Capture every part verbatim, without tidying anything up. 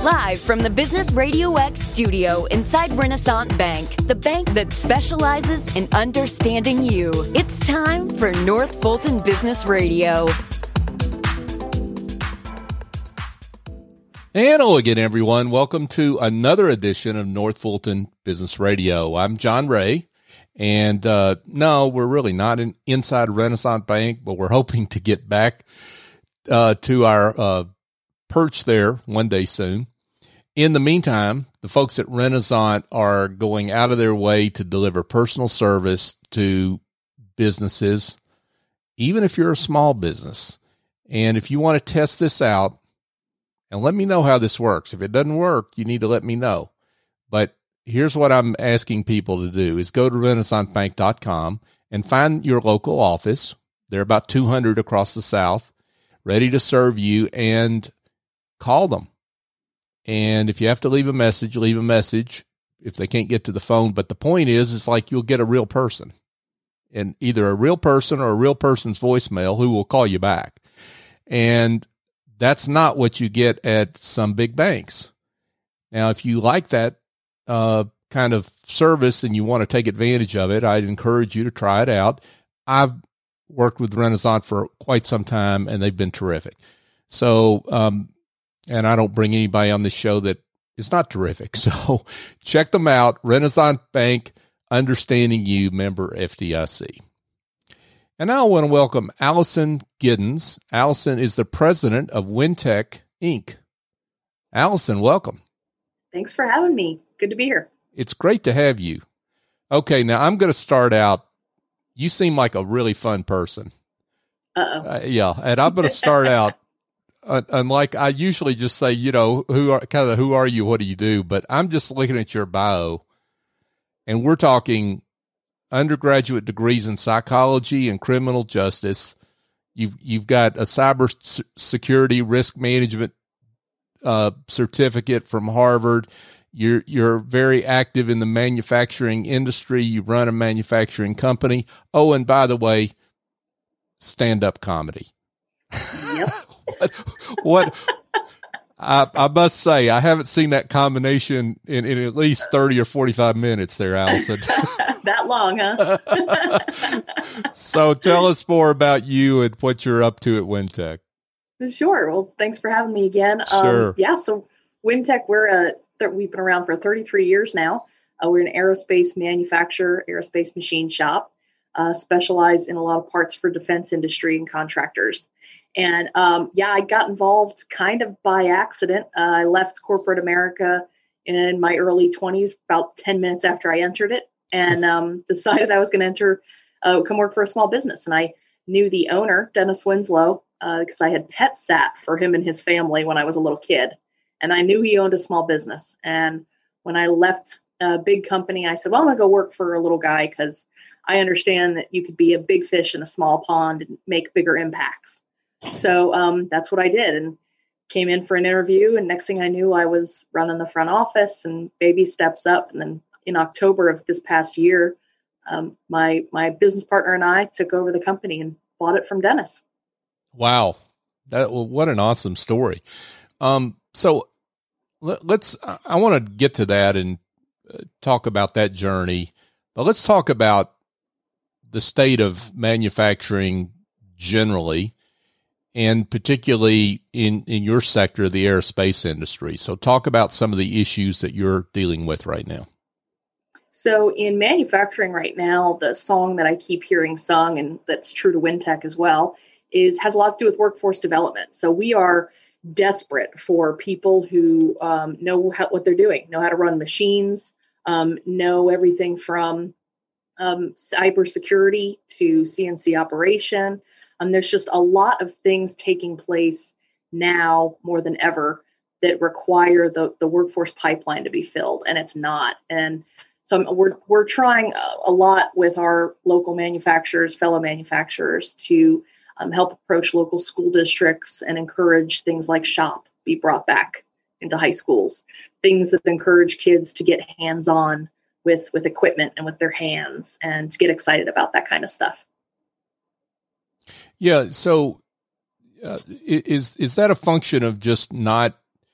Live from the Business Radio X studio inside Renaissance Bank, the bank that specializes in understanding you. It's time for North Fulton Business Radio. And hello again, everyone. Welcome to another edition of North Fulton Business Radio. I'm John Ray, and uh, no, we're really not in, inside Renaissance Bank, but we're hoping to get back uh, to our uh, perch there one day soon. In the meantime, the folks at Renaissance are going out of their way to deliver personal service to businesses, even if you're a small business. And if you want to test this out, and let me know how this works. If it doesn't work, you need to let me know. But here's what I'm asking people to do is go to renaissance bank dot com and find your local office. There are about two hundred across the South, ready to serve you, and call them. And if you have to leave a message, leave a message if they can't get to the phone. But the point is, it's like you'll get a real person, and either a real person or a real person's voicemail who will call you back. And that's not what you get at some big banks. Now, if you like that uh, kind of service and you want to take advantage of it, I'd encourage you to try it out. I've worked with Renaissance for quite some time, and they've been terrific. So, um, and I don't bring anybody on this show that is not terrific. So check them out. Renaissance Bank, understanding you, member F D I C. And now I want to welcome Allison Giddens. Allison is the president of Wintec, Incorporated. Allison, welcome. Thanks for having me. Good to be here. It's great to have you. Okay, now I'm going to start out. You seem like a really fun person. Uh-oh. Uh, yeah, and I'm going to start out. Uh, unlike I usually just say, you know, who are kind of who are you? What do you do? But I'm just looking at your bio, and we're talking undergraduate degrees in psychology and criminal justice. You've you've got a cyber security risk management uh, certificate from Harvard. You're you're very active in the manufacturing industry. You run a manufacturing company. Oh, and by the way, stand-up comedy. Yep. what? what I, I must say, I haven't seen that combination in, in at least thirty or forty-five minutes there, Allison. That long, huh? So tell us more about you and what you're up to at Wintec. Sure. Well, thanks for having me again. Sure. Um, yeah, so Wintec, we're a, th- we've been around for thirty-three years now. Uh, we're an aerospace manufacturer, aerospace machine shop, uh, specialize in a lot of parts for defense industry and contractors. And um, yeah, I got involved kind of by accident. Uh, I left corporate America in my early twenties, about ten minutes after I entered it, and um, decided I was going to enter, uh, come work for a small business. And I knew the owner, Dennis Winslow, uh, because I had pet sat for him and his family when I was a little kid. And I knew he owned a small business. And when I left a big company, I said, well, I'm going to go work for a little guy because I understand that you could be a big fish in a small pond and make bigger impacts. So um, that's what I did, and came in for an interview. And next thing I knew, I was running the front office, and baby steps up. And then in October of this past year, um, my my business partner and I took over the company and bought it from Dennis. Wow, that well, what an awesome story. Um, so let, let's. I want to get to that and uh, talk about that journey, but let's talk about the state of manufacturing generally, and particularly in, in your sector, the aerospace industry. So talk about some of the issues that you're dealing with right now. So in manufacturing right now, the song that I keep hearing sung, and that's true to Wintec as well, is has a lot to do with workforce development. So we are desperate for people who um, know how, what they're doing, know how to run machines, um, know everything from um, cybersecurity to C N C operation. Um, there's just a lot of things taking place now more than ever that require the, the workforce pipeline to be filled, and it's not. And so we're we're trying a lot with our local manufacturers, fellow manufacturers, to um, help approach local school districts and encourage things like SHOP be brought back into high schools, things that encourage kids to get hands-on with, with equipment and with their hands and to get excited about that kind of stuff. Yeah. So uh, is, is that a function of just not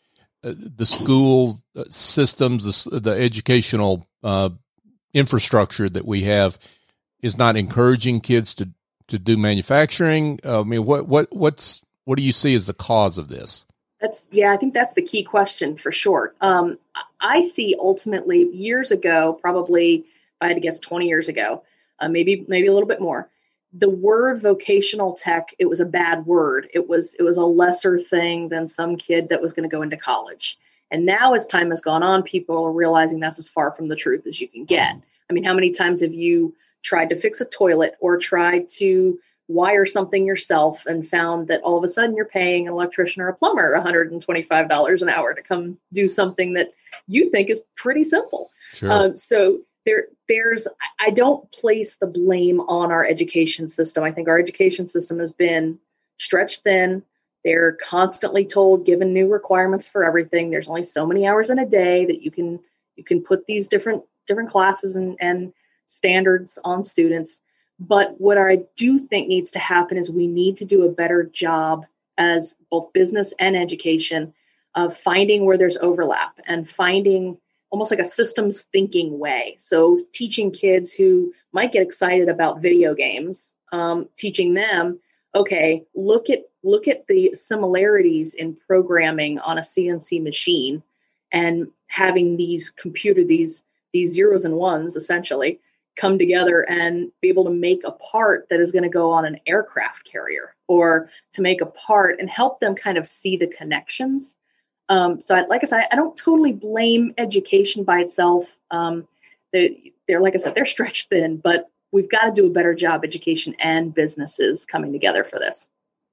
the school systems, the, the educational uh, infrastructure that we have is not encouraging kids to, to do manufacturing? I mean, what, what, what's, what do you see as the cause of this? That's, yeah, I think that's the key question for sure. Um, I see ultimately years ago, probably if I had to guess twenty years ago, uh, maybe, maybe a little bit more, the word vocational tech, it was a bad word. It was, it was a lesser thing than some kid that was going to go into college. And now as time has gone on, people are realizing that's as far from the truth as you can get. I mean, how many times have you tried to fix a toilet or tried to wire something yourself and found that all of a sudden you're paying an electrician or a plumber one hundred twenty-five dollars an hour to come do something that you think is pretty simple. Sure. Um, so there, there's, I don't place the blame on our education system. I think our education system has been stretched thin. They're constantly told, given new requirements for everything. There's only so many hours in a day that you can, you can put these different, different classes and, and standards on students. But what I do think needs to happen is we need to do a better job as both business and education of finding where there's overlap and finding almost like a systems thinking way. So teaching kids who might get excited about video games, um, teaching them, okay, look at look at the similarities in programming on a C N C machine and having these computer, these these zeros and ones essentially come together and be able to make a part that is going to go on an aircraft carrier or to make a part and help them kind of see the connections. Um, so I, like I said, I don't totally blame education by itself. Um, they, they're, like I said, they're stretched thin, but we've got to do a better job, education and businesses coming together for this.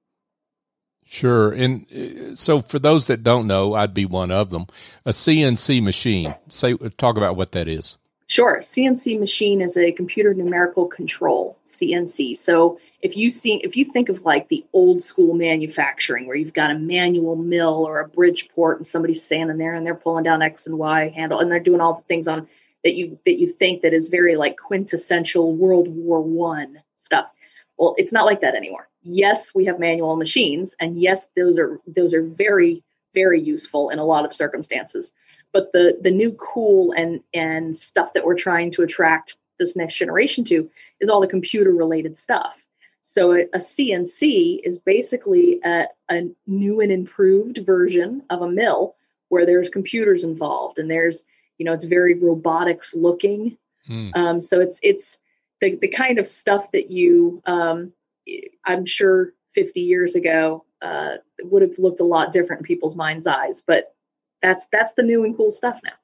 Sure. And so for those that don't know, I'd be one of them, a C N C machine. Say, talk about what that is. Sure. C N C machine is a computer numerical control, C N C. So if you see, if you think of like the old school manufacturing where you've got a manual mill or a Bridgeport and somebody's standing there and they're pulling down X and Y handle and they're doing all the things on that you that you think that is very like quintessential World War One stuff. Well, it's not like that anymore. Yes, we have manual machines, and yes, those are those are very, very useful in a lot of circumstances. But the the new cool and and stuff that we're trying to attract this next generation to is all the computer related stuff. So a, a C N C is basically a, a new and improved version of a mill where there's computers involved and there's, you know, it's very robotics looking. Hmm. Um, so it's it's the the kind of stuff that you, um, I'm sure fifty years ago uh, would have looked a lot different in people's mind's eyes, but That's that's the new and cool stuff now.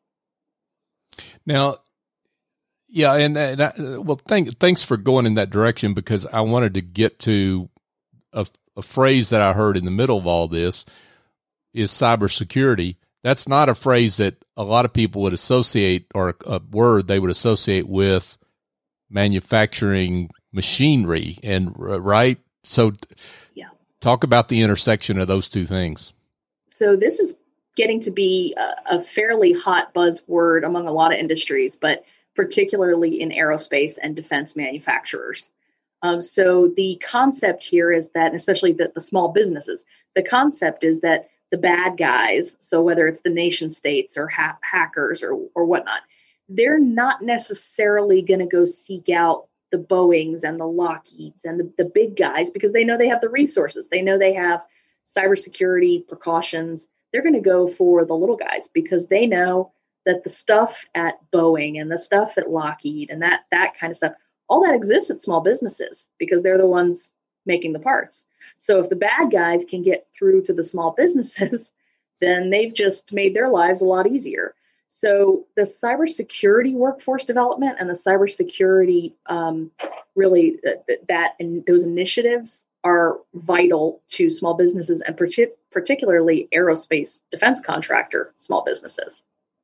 Now, yeah, and, and I, well, thank, thanks for going in that direction because I wanted to get to a, a phrase that I heard in the middle of all this is cybersecurity. That's not a phrase that a lot of people would associate or a word they would associate with manufacturing machinery, and right. So, yeah, talk about the intersection of those two things. So this is getting to be a, a fairly hot buzzword among a lot of industries, but particularly in aerospace and defense manufacturers. Um, so the concept here is that, and especially the, the small businesses, the concept is that the bad guys, so whether it's the nation states or ha- hackers or, or whatnot, they're not necessarily going to go seek out the Boeings and the Lockheeds and the, the big guys because they know they have the resources. They know they have cybersecurity precautions. They're going to go for the little guys because they know that the stuff at Boeing and the stuff at Lockheed and that that kind of stuff, all that exists at small businesses because they're the ones making the parts. So if the bad guys can get through to the small businesses, then they've just made their lives a lot easier. So the cybersecurity workforce development and the cybersecurity um, really uh, that and those initiatives are vital to small businesses and partic- particularly aerospace defense contractor small businesses.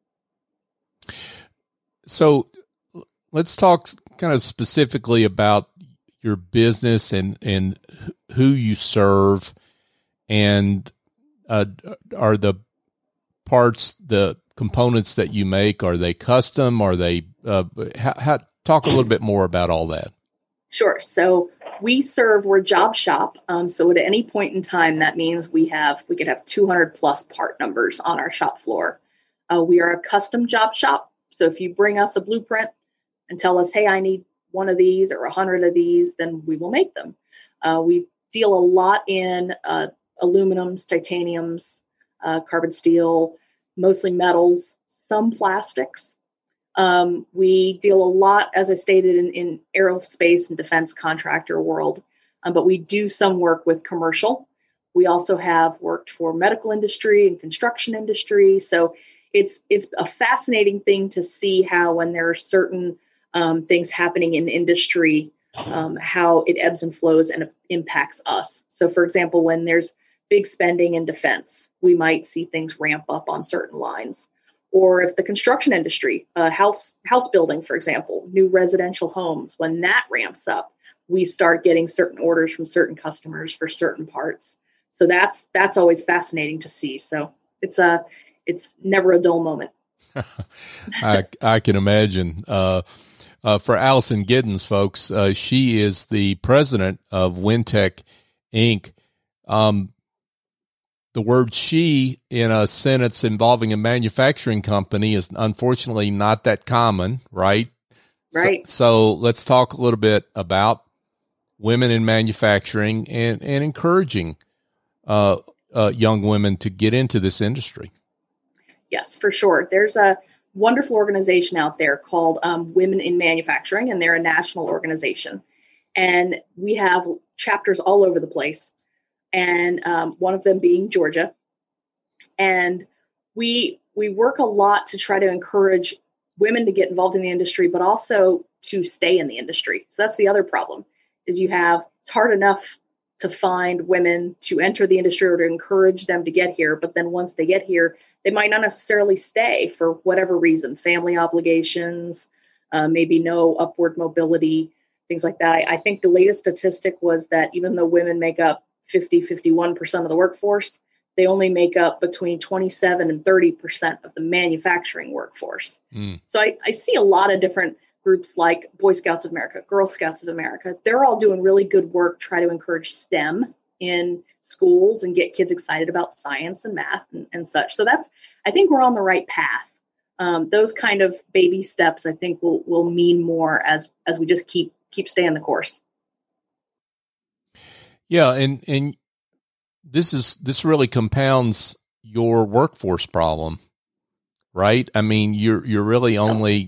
So let's talk kind of specifically about your business and, and who you serve, and uh, are the parts, the components that you make, are they custom? Are they, uh, how, how, talk a little bit more about all that. Sure. So we serve, we're a job shop. Um, so at any point in time, that means we have, we could have two hundred plus part numbers on our shop floor. Uh, we are a custom job shop. So if you bring us a blueprint and tell us, hey, I need one of these or a hundred of these, then we will make them. Uh, we deal a lot in uh, aluminums, titaniums, uh, carbon steel, mostly metals, some plastics. Um, we deal a lot, as I stated, in, in aerospace and defense contractor world, um, but we do some work with commercial. We also have worked for medical industry and construction industry. So it's it's a fascinating thing to see how when there are certain um, things happening in industry, um, how it ebbs and flows and impacts us. So, for example, when there's big spending in defense, we might see things ramp up on certain lines. Or if the construction industry, uh, house house building, for example, new residential homes, when that ramps up, we start getting certain orders from certain customers for certain parts. So that's that's always fascinating to see. So it's a it's never a dull moment. I I can imagine. Uh, uh, for Allison Giddens, folks, uh, she is the president of Wintec Incorporated. Um, The word she in a sentence involving a manufacturing company is unfortunately not that common, right? Right. So, so let's talk a little bit about women in manufacturing and, and encouraging uh, uh, young women to get into this industry. Yes, for sure. There's a wonderful organization out there called um, Women in Manufacturing, and they're a national organization. And we have chapters all over the place. And um, one of them being Georgia. And we we work a lot to try to encourage women to get involved in the industry, but also to stay in the industry. So that's the other problem, is you have, it's hard enough to find women to enter the industry or to encourage them to get here. But then once they get here, they might not necessarily stay for whatever reason, family obligations, uh, maybe no upward mobility, things like that. I, I think the latest statistic was that even though women make up fifty, fifty-one percent of the workforce, they only make up between twenty-seven and thirty percent of the manufacturing workforce. Mm. So I, I see a lot of different groups like Boy Scouts of America, Girl Scouts of America. They're all doing really good work, try to encourage STEM in schools and get kids excited about science and math and, and such. So that's, I think we're on the right path. Um, those kind of baby steps, I think will, will mean more as, as we just keep, keep staying the course. Yeah, and and this is this really compounds your workforce problem, right? I mean, you're you're really only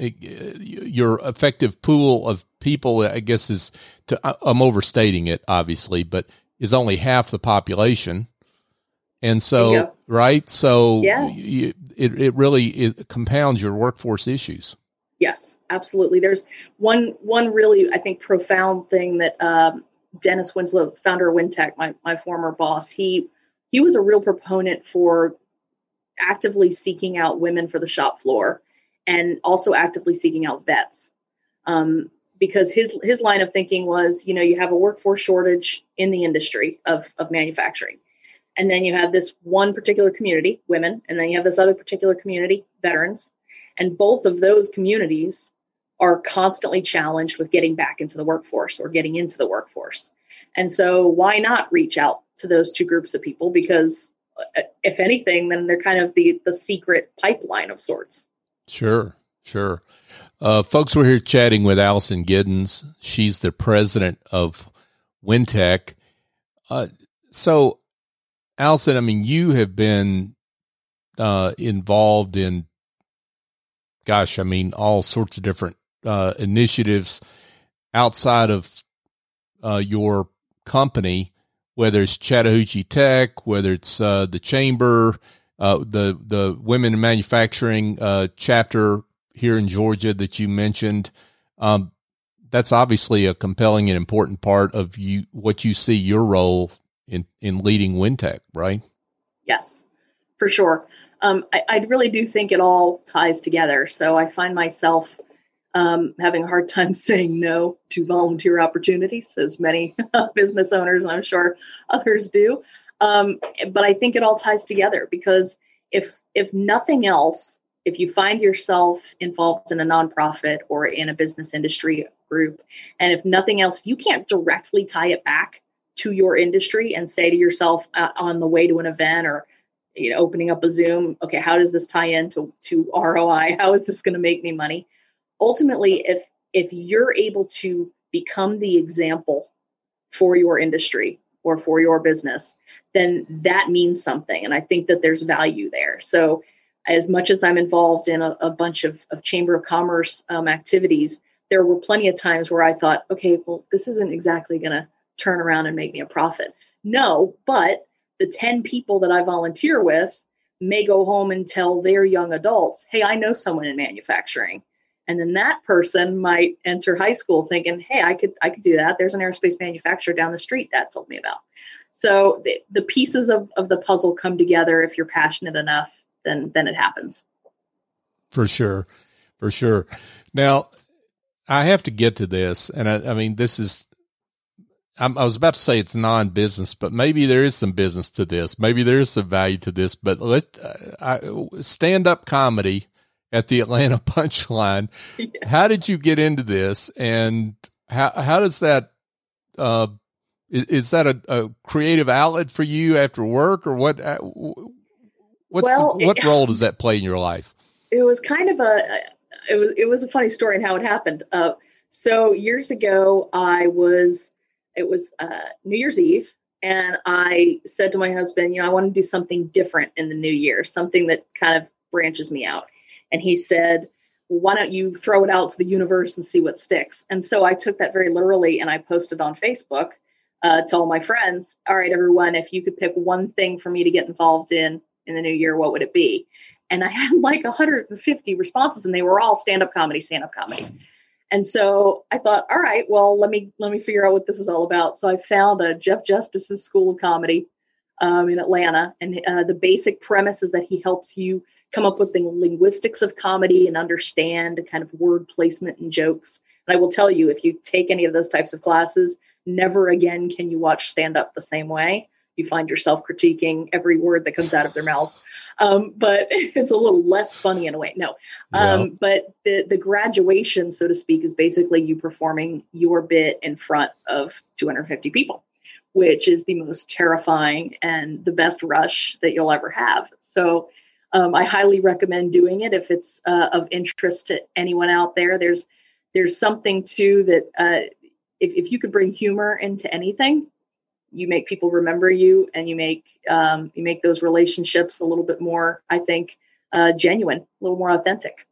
your effective pool of people, I guess, is to I'm overstating it, obviously, but is only half the population, and so right, so yeah. you, it it really it compounds your workforce issues. Yes, absolutely. There's one one really I think profound thing that. Um, Dennis Winslow, founder of Wintec, my, my former boss, he he was a real proponent for actively seeking out women for the shop floor and also actively seeking out vets. Um, because his his line of thinking was, you know, you have a workforce shortage in the industry of, of manufacturing. And then you have this one particular community, women, and then you have this other particular community, veterans. And both of those communities are constantly challenged with getting back into the workforce or getting into the workforce. And so why not reach out to those two groups of people? Because if anything, then they're kind of the, the secret pipeline of sorts. Sure, sure. Uh, folks, we're here chatting with Allison Giddens. She's the president of Wintec. Uh, so, Allison, I mean, you have been uh, involved in, gosh, I mean, all sorts of different Uh, initiatives outside of uh, your company, whether it's Chattahoochee Tech, whether it's uh, the Chamber, uh, the the Women in Manufacturing uh, chapter here in Georgia that you mentioned. Um, that's obviously a compelling and important part of you what you see your role in in leading Wintec, right? Yes, for sure. Um, I, I really do think it all ties together. So I find myself Um, having a hard time saying no to volunteer opportunities, as many business owners, and I'm sure others do. Um, but I think it all ties together because if if nothing else, if you find yourself involved in a nonprofit or in a business industry group. And if nothing else, you can't directly tie it back to your industry and say to yourself uh, on the way to an event or you know, opening up a Zoom, okay, how does this tie into to R O I? How is this going to make me money? Ultimately, if if you're able to become the example for your industry or for your business, then that means something. And I think that there's value there. So as much as I'm involved in a, a bunch of, of Chamber of Commerce um, activities, there were plenty of times where I thought, okay, well, this isn't exactly going to turn around and make me a profit. No, but the ten people that I volunteer with may go home and tell their young adults, hey, I know someone in manufacturing. And then that person might enter high school thinking, hey, I could I could do that. There's an aerospace manufacturer down the street Dad told me about. So the, the pieces of, of the puzzle come together. If you're passionate enough, then then it happens. For sure. For sure. Now, I have to get to this. And I, I mean, this is, I'm, I was about to say it's non-business, but maybe there is some business to this. Maybe there is some value to this, but let uh, stand-up comedy at the Atlanta Punchline. Yeah. How did you get into this? And how, how does that, uh, is, is that a, a creative outlet for you after work or what, uh, what's well, the, what it, role does that play in your life? It was kind of a, it was, it was a funny story and how it happened. Uh, so years ago, I was, It was uh, New Year's Eve, and I said to my husband, you know, I want to do something different in the new year, something that kind of branches me out. And he said, well, why don't you throw it out to the universe and see what sticks? And so I took that very literally, and I posted on Facebook uh, to all my friends, all right, everyone, if you could pick one thing for me to get involved in in the new year, what would it be? And I had like one hundred fifty responses, and they were all stand-up comedy, stand-up comedy. And so I thought, all right, well, let me let me figure out what this is all about. So I found a Jeff Justice's School of Comedy um, in Atlanta. And uh, the basic premise is that he helps you come up with the linguistics of comedy and understand the kind of word placement and jokes. And I will tell you, if you take any of those types of classes, never again can you watch stand-up the same way. You find yourself critiquing every word that comes out of their mouths. Um, but it's a little less funny in a way. No. Um, yeah. But the, the graduation, so to speak, is basically you performing your bit in front of two hundred fifty people, which is the most terrifying and the best rush that you'll ever have. So um, I highly recommend doing it if it's uh, of interest to anyone out there. There's there's something too that uh, if, if you could bring humor into anything, you make people remember you, and you make um, you make those relationships a little bit more, I think, uh, genuine, a little more authentic.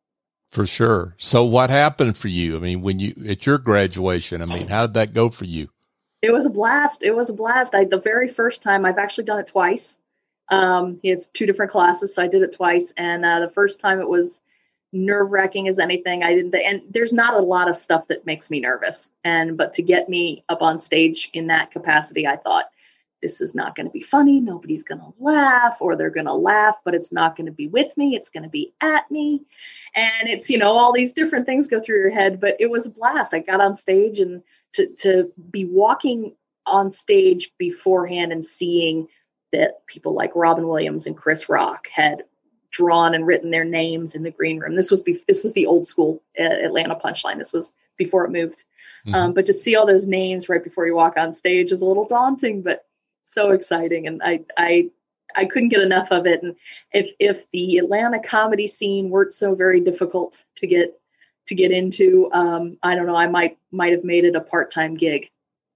For sure. So what happened for you? I mean, when you, at your graduation, I mean, how did that go for you? It was a blast. It was a blast. I, the very first time, I've actually done it twice. Um, it's two different classes, so I did it twice. And uh, the first time it was nerve wracking as anything. I didn't, and there's not a lot of stuff that makes me nervous. And, but to get me up on stage in that capacity, I thought, this is not going to be funny. Nobody's going to laugh, or they're going to laugh, but it's not going to be with me. It's going to be at me. And it's, you know, all these different things go through your head, but it was a blast. I got on stage, and to, to be walking on stage beforehand and seeing that people like Robin Williams and Chris Rock had drawn and written their names in the green room. This was be, this was the old school uh, Atlanta Punchline. This was before it moved. Mm-hmm. Um, but to see all those names right before you walk on stage is a little daunting, but so exciting. And I I I couldn't get enough of it. And if if the Atlanta comedy scene weren't so very difficult to get to get into, um, I don't know, I might might have made it a part-time gig.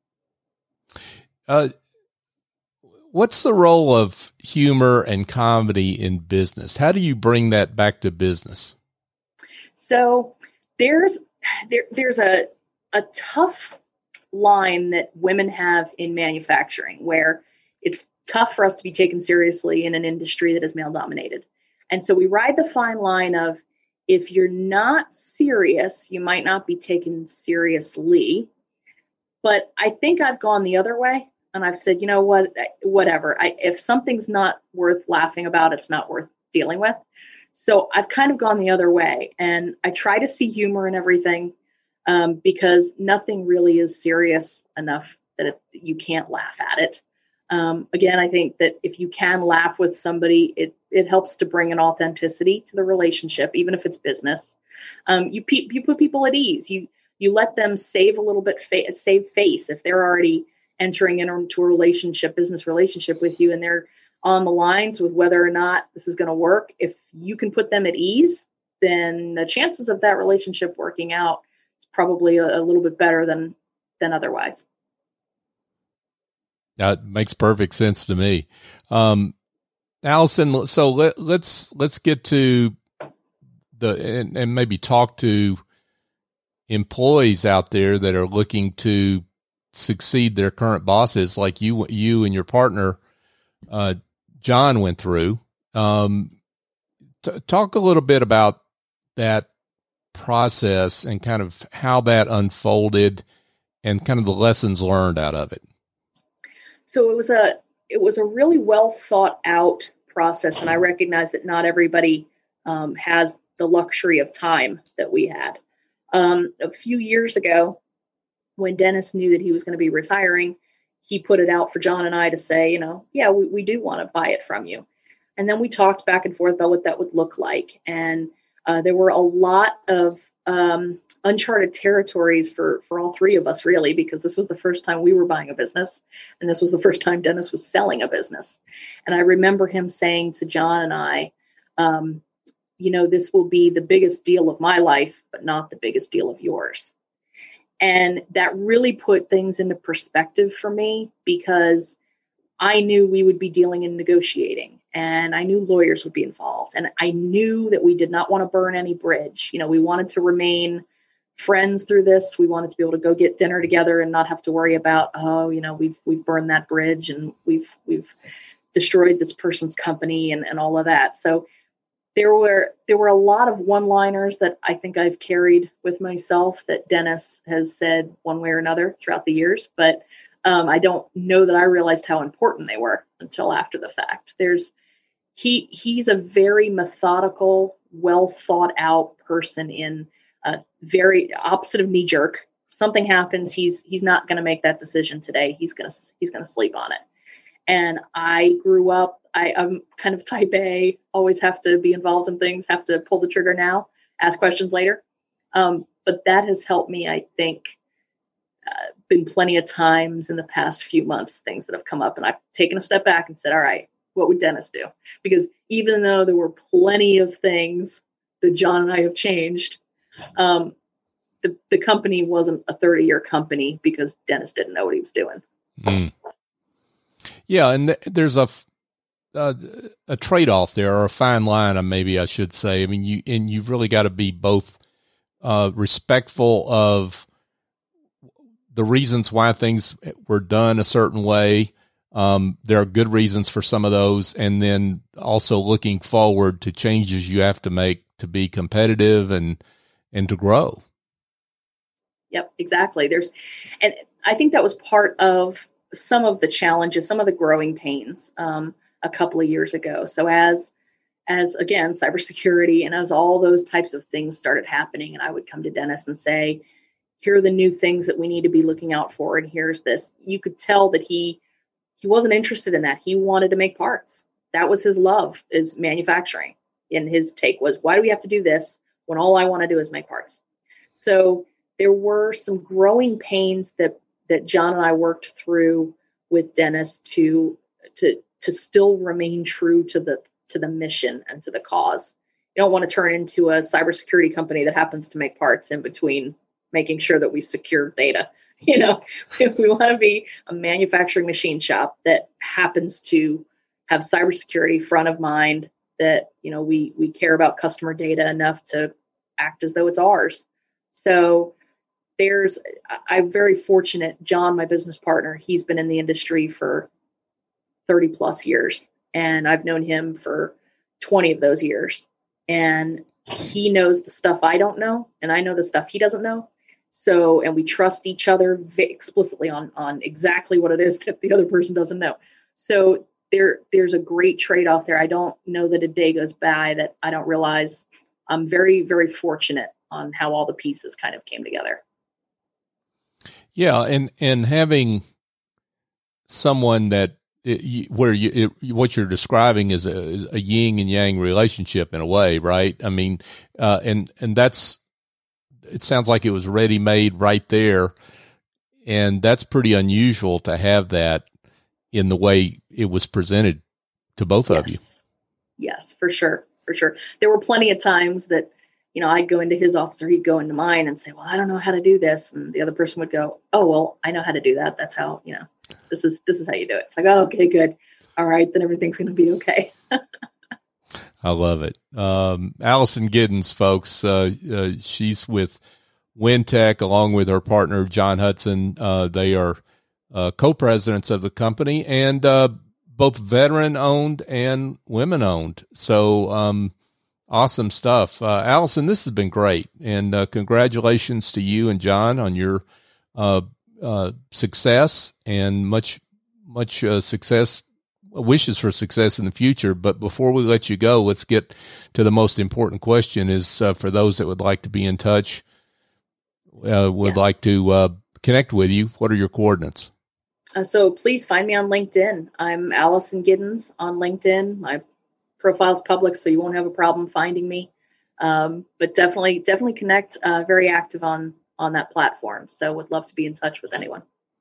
Uh, what's the role of humor and comedy in business? How do you bring that back to business? So there's there there's a a tough line that women have in manufacturing, where it's tough for us to be taken seriously in an industry that is male dominated. And so we ride the fine line of, if you're not serious, you might not be taken seriously. But I think I've gone the other way, and I've said, you know what, whatever. I, if something's not worth laughing about, it's not worth dealing with. So I've kind of gone the other way, and I try to see humor in everything, um, because nothing really is serious enough that it, you can't laugh at it. Um, again, I think that if you can laugh with somebody, it it helps to bring an authenticity to the relationship, even if it's business. Um, you pe- you put people at ease. You you let them save a little bit, fa- save face if they're already entering into a relationship, business relationship with you, and they're on the lines with whether or not this is going to work. If you can put them at ease, then the chances of that relationship working out is probably a, a little bit better than than otherwise. That makes perfect sense to me. Um, Allison, so let, let's let's get to the and, and maybe talk to employees out there that are looking to succeed their current bosses, like you you and your partner uh, John went through. Um, t- talk a little bit about that process and kind of how that unfolded and kind of the lessons learned out of it. So it was a it was a really well thought out process, and I recognize that not everybody um, has the luxury of time that we had. Um, a few years ago, when Dennis knew that he was going to be retiring, he put it out for John and I to say, you know, yeah, we, we do want to buy it from you. And then we talked back and forth about what that would look like. And uh, there were a lot of um, uncharted territories for, for all three of us, really, because this was the first time we were buying a business. And this was the first time Dennis was selling a business. And I remember him saying to John and I, um, you know, this will be the biggest deal of my life, but not the biggest deal of yours. And that really put things into perspective for me, because I knew we would be dealing and negotiating, and I knew lawyers would be involved. And I knew that we did not want to burn any bridge. You know, we wanted to remain friends through this. We wanted to be able to go get dinner together and not have to worry about, oh, you know, we've, we've burned that bridge and we've, we've destroyed this person's company and, and all of that. So There were there were a lot of one-liners that I think I've carried with myself that Dennis has said one way or another throughout the years, but um, I don't know that I realized how important they were until after the fact. There's he he's a very methodical, well thought out person, in a very opposite of knee jerk. Something happens, he's he's not going to make that decision today. He's gonna he's gonna sleep on it. And I grew up, I, I'm kind of type A, always have to be involved in things, have to pull the trigger now, ask questions later. Um, but that has helped me, I think, uh, been plenty of times in the past few months, things that have come up, and I've taken a step back and said, all right, what would Dennis do? Because even though there were plenty of things that John and I have changed, um, the, the company wasn't a thirty-year company because Dennis didn't know what he was doing. Mm. Yeah, and th- there's a uh, a trade-off there, or a fine line, maybe I should say. I mean, you and you've really got to be both uh, respectful of the reasons why things were done a certain way. Um, there are good reasons for some of those, and then also looking forward to changes you have to make to be competitive and and to grow. Yep, exactly. There's, and I think that was part of some of the challenges, some of the growing pains um, a couple of years ago. So as, as again, cybersecurity and as all those types of things started happening, and I would come to Dennis and say, here are the new things that we need to be looking out for. And here's this. You could tell that he, he wasn't interested in that. He wanted to make parts. That was his love, is manufacturing. And his take was, why do we have to do this when all I want to do is make parts? So there were some growing pains that that John and I worked through with Dennis to to to still remain true to the to the mission and to the cause. You don't want to turn into a cybersecurity company that happens to make parts in between making sure that we secure data. You know, if we want to be a manufacturing machine shop that happens to have cybersecurity front of mind, that, you know, we we care about customer data enough to act as though it's ours. So There's, I'm very fortunate. John, my business partner, he's been in the industry for thirty plus years, and I've known him for twenty of those years. And he knows the stuff I don't know, and I know the stuff he doesn't know. So, and we trust each other explicitly on, on exactly what it is that the other person doesn't know. So there, there's a great trade-off there. I don't know that a day goes by that I don't realize I'm very, very fortunate on how all the pieces kind of came together. Yeah, and and having someone that it, where you it, what you're describing is a, is a yin and yang relationship in a way, right? I mean, uh, and and that's it sounds like it was ready made right there. And that's pretty unusual to have that in the way it was presented to both yes. of you. Yes, for sure. For sure. There were plenty of times that, you know, I'd go into his office or he'd go into mine and say, well, I don't know how to do this. And the other person would go, oh, well, I know how to do that. That's how, you know, this is, this is how you do it. It's like, oh, okay, good. All right. Then everything's going to be okay. I love it. Um, Allison Giddens, folks, uh, uh, she's with Wintec along with her partner, John Hudson. Uh, they are uh, co-presidents of the company and uh, both veteran owned and women owned. So um, awesome stuff. Uh, Allison, this has been great. And uh, congratulations to you and John on your uh, uh, success and much, much uh, success. Wishes for success in the future. But before we let you go, let's get to the most important question is uh, for those that would like to be in touch, uh, would yes. like to uh, connect with you. What are your coordinates? Uh, so please find me on LinkedIn. I'm Allison Giddens on LinkedIn. My profile's public, so you won't have a problem finding me. Um, but definitely, definitely connect. Uh, very active on, on that platform. So would love to be in touch with anyone.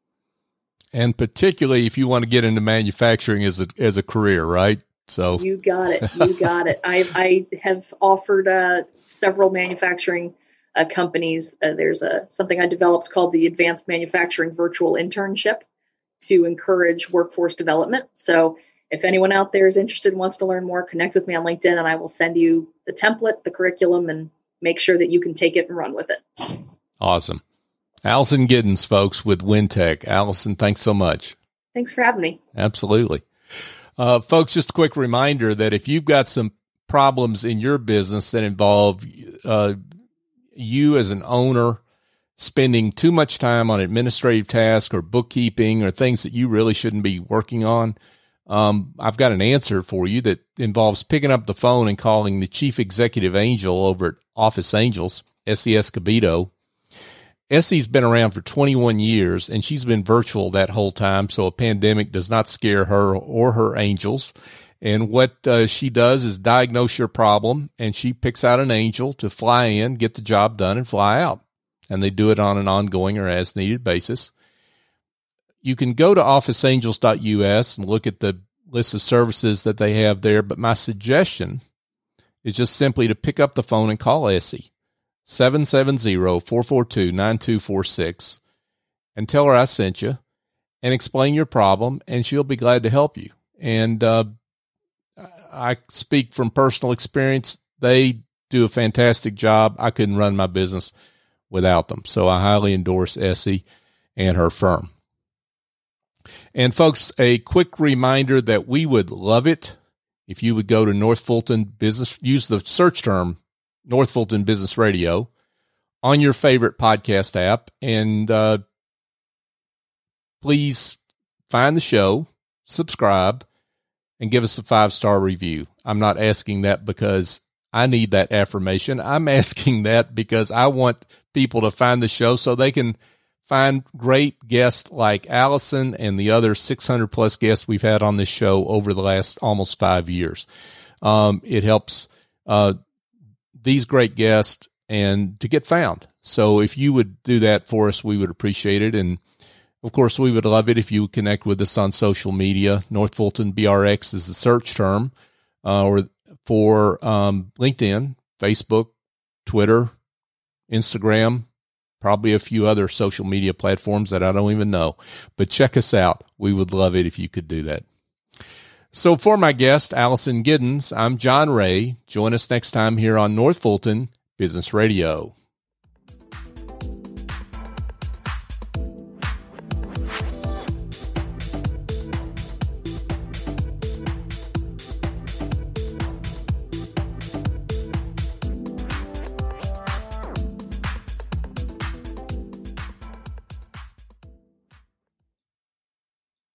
And particularly if you want to get into manufacturing as a as a career, right? So you got it. You got it. I I have offered uh, several manufacturing uh, companies. Uh, there's a something I developed called the Advanced Manufacturing Virtual Internship to encourage workforce development. So if anyone out there is interested and wants to learn more, connect with me on LinkedIn, and I will send you the template, the curriculum, and make sure that you can take it and run with it. Awesome. Allison Giddens, folks, with Wintec. Allison, thanks so much. Thanks for having me. Absolutely. Uh, folks, just a quick reminder that if you've got some problems in your business that involve uh, you as an owner spending too much time on administrative tasks or bookkeeping or things that you really shouldn't be working on, um, I've got an answer for you that involves picking up the phone and calling the chief executive angel over at Office Angels, Essie Escobedo. Essie's been around for twenty-one years, and she's been virtual that whole time, so a pandemic does not scare her or her angels. And what uh, she does is diagnose your problem, and she picks out an angel to fly in, get the job done, and fly out. And they do it on an ongoing or as-needed basis. You can go to office angels dot U S and look at the list of services that they have there, but my suggestion is just simply to pick up the phone and call Essie. seven seven zero, four four two, nine two four six and tell her I sent you and explain your problem, and she'll be glad to help you. And uh, I speak from personal experience. They do a fantastic job. I couldn't run my business without them. So I highly endorse Essie and her firm. And folks, a quick reminder that we would love it if you would go to North Fulton Business, use the search term North Fulton Business Radio on your favorite podcast app, and uh, please find the show, subscribe, and give us a five-star review. I'm not asking that because I need that affirmation. I'm asking that because I want people to find the show so they can find great guests like Allison and the other six hundred plus guests we've had on this show over the last almost five years. Um, it helps uh, these great guests and to get found. So if you would do that for us, we would appreciate it. And of course, we would love it if you would connect with us on social media. North Fulton B R X is the search term, uh, or for um, LinkedIn, Facebook, Twitter, Instagram, probably a few other social media platforms that I don't even know. But check us out. We would love it if you could do that. So for my guest, Allison Giddens, I'm John Ray. Join us next time here on North Fulton Business Radio.